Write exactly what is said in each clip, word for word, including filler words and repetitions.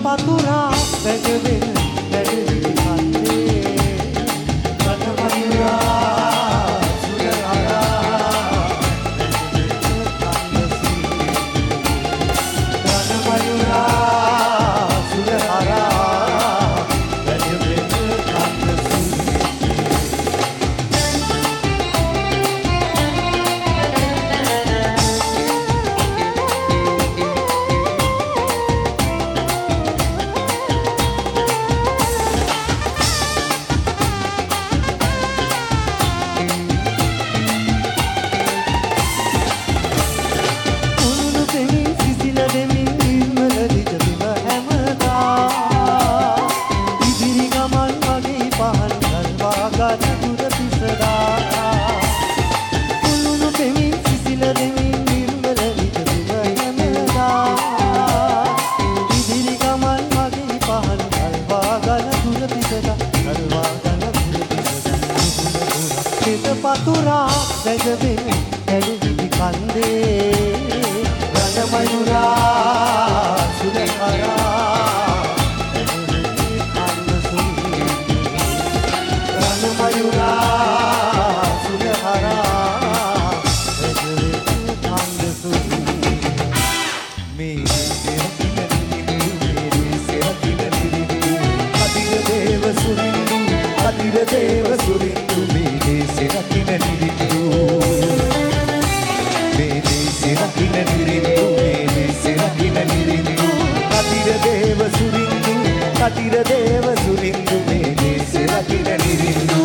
පතුරා වැජවෙන වැඩවිලි කන්දේ රණමයුරා සුරහරා රණමයුරා සුරහරා වැජවෙන පතුරා වැජවෙන වැඩවිලි කන්දේ රණමයුරා සුරහරා රණමයුරා සුරහරා මේ දේව සුරින්දු අදිර දේව සුරින්දු මේ දේශේ රකින්න නිරින්දු මේ දේශේ රකින්න නිරින්දු මේ දේශේ රකින්න නිරින්දු අදිර දේව සුරින්දු අදිර දේව සුරින්දු මේ දේශේ රකින්න නිරින්දු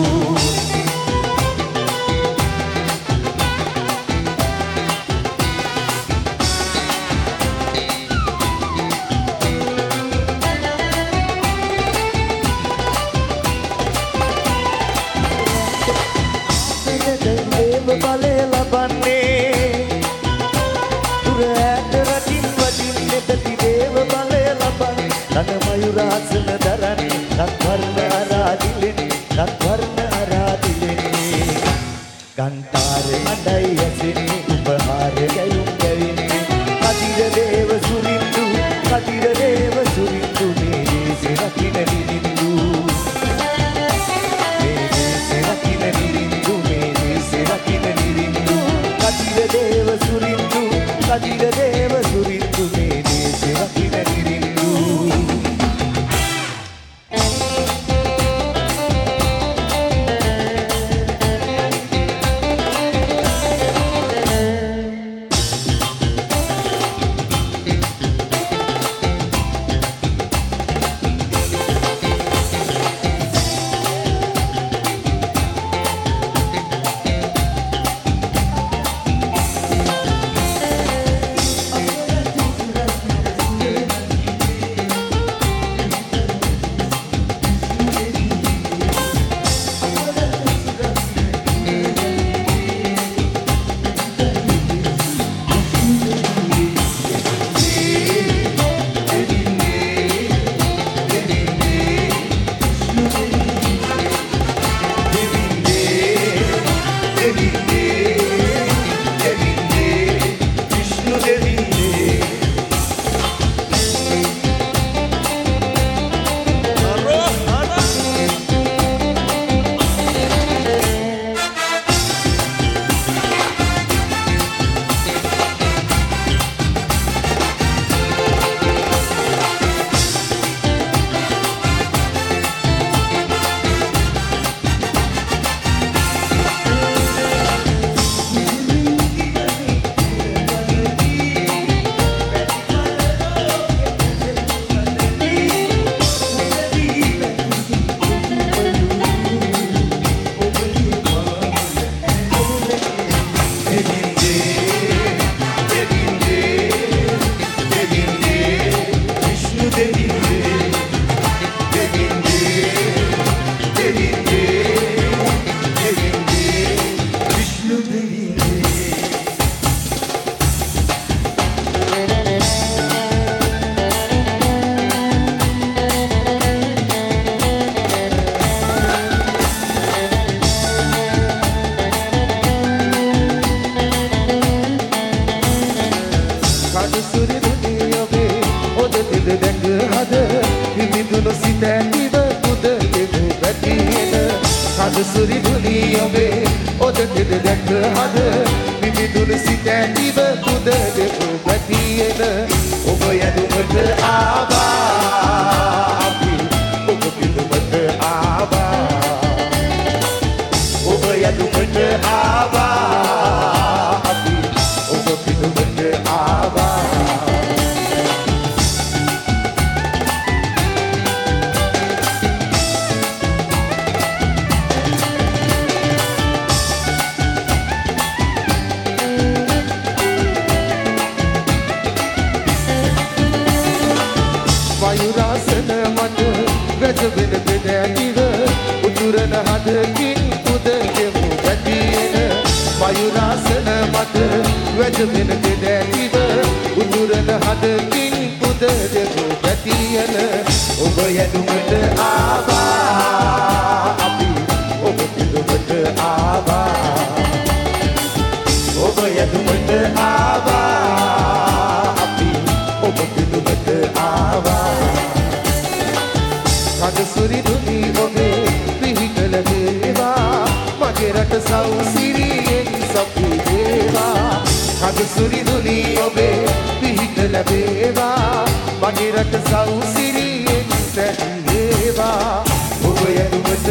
බලය ලබන්නේ දුර ඈත රටින් වටින් මෙතති දේව බලය ලබන්නේ රණමයුරාසන දරන්නේ රත්වර්ණ ආරාදිලෙනි රත්වර්ණ ආරාදිලෙනි ගන්ටාර මඩයි ඇසෙන්නේ උපහාර ගැයුම් ගැවෙන්නේ කතිර දේව සුරින්දු කතිර දේව සුරින්දු මේ දේශේ රකින්න නිරින්දු මේ දේශේ රකින්න නිරින්දු මේ දේශේ රකින්න නිරින්දු කතිර දේව සුරින්දු කතිර දේව සුරින්දු මේ දේශේ රකින්න නිරින්දු Hadi කඳුසුරි දුනි ඔබේ ඔදටද දැක හද විවිධුණු සිත ඇතිව පුද දෙපු ගතියන ඔබ යදුමට ආවා අපි ඔබ පිටුමට ආවා ඔබ යදුමට ආවා අපි ඔබ පිටුමට ආවා වයුරාසන මට වැජබෙන බෙදැතිව උතුරන හදකින් පුද දෙමු ගැතියෙන වයුරාසන මට වැජබෙන බෙදැතිව උතුරන හදකින් පුද දෙමු ගැතියෙන ඔබ යදුමට ආවා අපි ඔබ පිටුමට ආවා ඔබ යදුමට ආවා අපි ඔබ පිටුමට ආවා කඳුසුරි දුනි ඔබේ පිහිට ලැබේවා මගේ රට සෞසිරියෙන් සපි වේවා කඳුසුරි දුනි ඔබේ පිහිට ලැබේවා මගේ රට සෞසිරියෙන් සැපි වේවා ඔබ යදුමට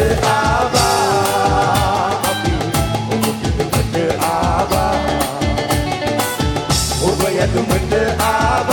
ආවා අපි ඔබ පිටුමට ආවා ඔබ යදුමට ආවා